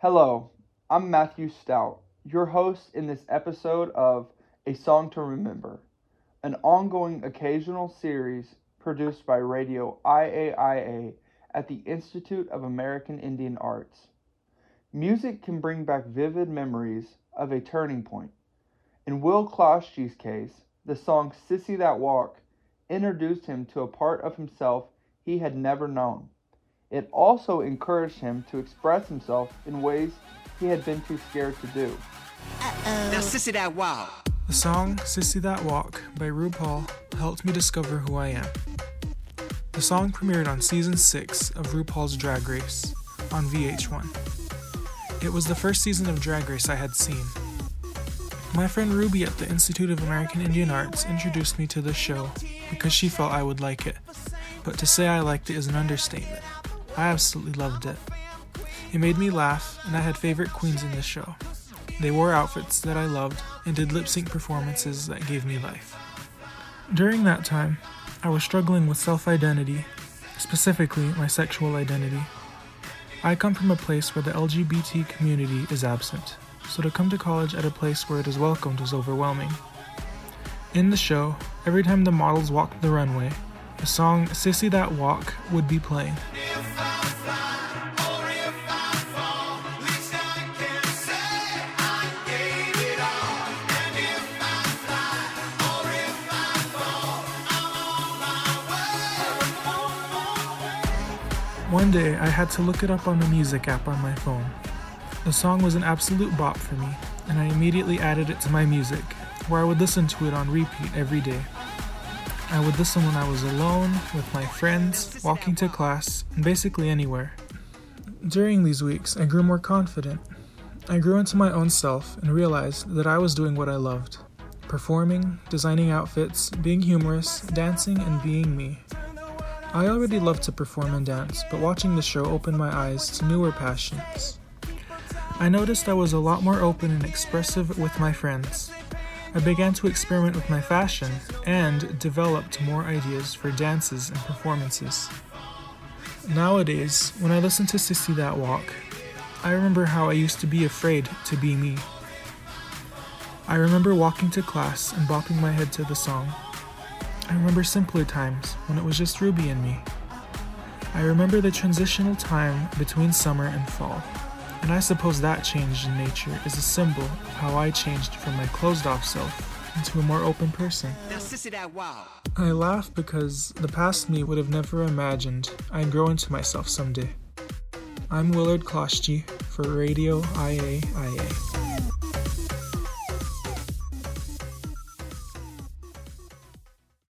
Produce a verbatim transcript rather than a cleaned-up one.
Hello, I'm Matthew Stout, your host in this episode of A Song to Remember, an ongoing occasional series produced by Radio I A I A at the Institute of American Indian Arts. Music can bring back vivid memories of a turning point. In Will Kloschke's case, the song Sissy That Walk introduced him to a part of himself he had never known. It also encouraged him to express himself in ways he had been too scared to do. Uh-oh. Now Sissy That Walk. The song Sissy That Walk by RuPaul helped me discover who I am. The song premiered on season six of RuPaul's Drag Race on V H one. It was the first season of Drag Race I had seen. My friend Ruby at the Institute of American Indian Arts introduced me to the show because she felt I would like it. But to say I liked it is an understatement. I absolutely loved it. It made me laugh, and I had favorite queens in the show. They wore outfits that I loved and did lip-sync performances that gave me life. During that time, I was struggling with self-identity, specifically my sexual identity. I come from a place where the L G B T community is absent, so to come to college at a place where it is welcomed was overwhelming. In the show, every time the models walked the runway, the song Sissy That Walk would be playing. One day, I had to look it up on the music app on my phone. The song was an absolute bop for me, and I immediately added it to my music, where I would listen to it on repeat every day. I would listen when I was alone, with my friends, walking to class, and basically anywhere. During these weeks, I grew more confident. I grew into my own self and realized that I was doing what I loved. Performing, designing outfits, being humorous, dancing, and being me. I already loved to perform and dance, but watching the show opened my eyes to newer passions. I noticed I was a lot more open and expressive with my friends. I began to experiment with my fashion and developed more ideas for dances and performances. Nowadays, when I listen to Sissy That Walk, I remember how I used to be afraid to be me. I remember walking to class and bopping my head to the song. I remember simpler times when it was just Ruby and me. I remember the transitional time between summer and fall, and I suppose that change in nature is a symbol of how I changed from my closed-off self into a more open person. Now Sissy That Walk. I laugh because the past me would have never imagined I'd grow into myself someday. I'm Willard Kloschke for Radio I A I A.